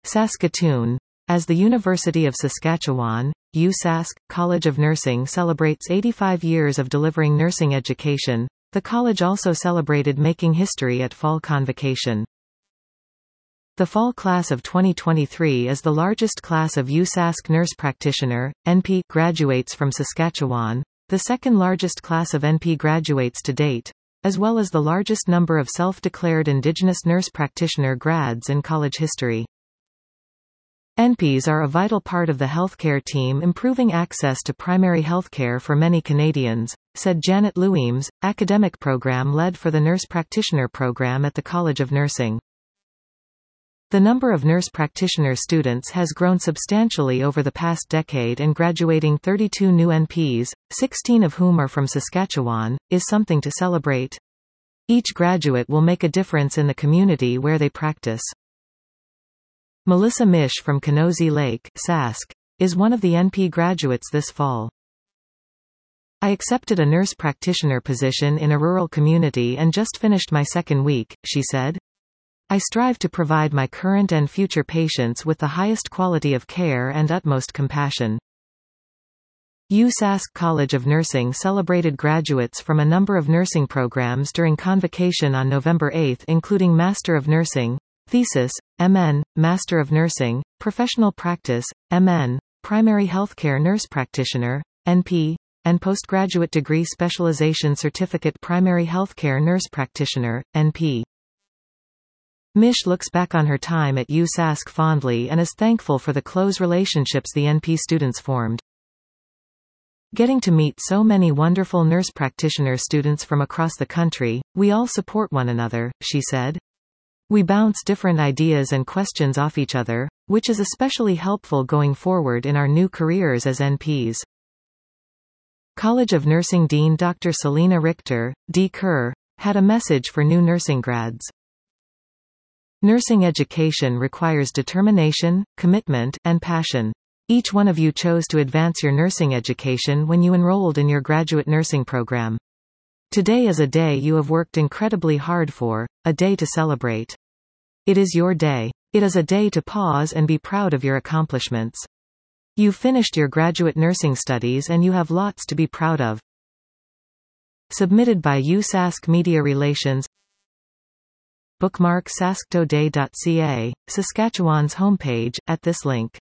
Saskatoon. As the University of Saskatchewan, USask, College of Nursing celebrates 85 years of delivering nursing education, the college also celebrated making history at fall convocation. The fall class of 2023 is the largest class of USask nurse practitioner, NP, graduates from Saskatchewan, the second largest class of NP graduates to date, as well as the largest number of self-declared Indigenous nurse practitioner grads in college history. NPs are a vital part of the healthcare team improving access to primary healthcare for many Canadians, said Janet Louimes, academic program lead for the nurse practitioner program at the College of Nursing. The number of nurse practitioner students has grown substantially over the past decade, and graduating 32 new NPs, 16 of whom are from Saskatchewan, is something to celebrate. Each graduate will make a difference in the community where they practice. Melissa Mish from Kenosi Lake, Sask, is one of the NP graduates this fall. I accepted a nurse practitioner position in a rural community and just finished my second week, she said. I strive to provide my current and future patients with the highest quality of care and utmost compassion. USask College of Nursing celebrated graduates from a number of nursing programs during convocation on November 8, including Master of Nursing, Thesis, MN, Master of Nursing, Professional Practice, MN, Primary Healthcare Nurse Practitioner, NP, and Postgraduate Degree Specialization Certificate Primary Healthcare Nurse Practitioner, NP. Mish looks back on her time at USask fondly and is thankful for the close relationships the NP students formed. Getting to meet so many wonderful nurse practitioner students from across the country, we all support one another, she said. We bounce different ideas and questions off each other, which is especially helpful going forward in our new careers as NPs. College of Nursing Dean Dr. Selena Richter, D. Kerr, had a message for new nursing grads. Nursing education requires determination, commitment, and passion. Each one of you chose to advance your nursing education when you enrolled in your graduate nursing program. Today is a day you have worked incredibly hard for, a day to celebrate. It is your day. It is a day to pause and be proud of your accomplishments. You've finished your graduate nursing studies and you have lots to be proud of. Submitted by USask Media Relations. Bookmark sasktoday.ca, Saskatchewan's homepage, at this link.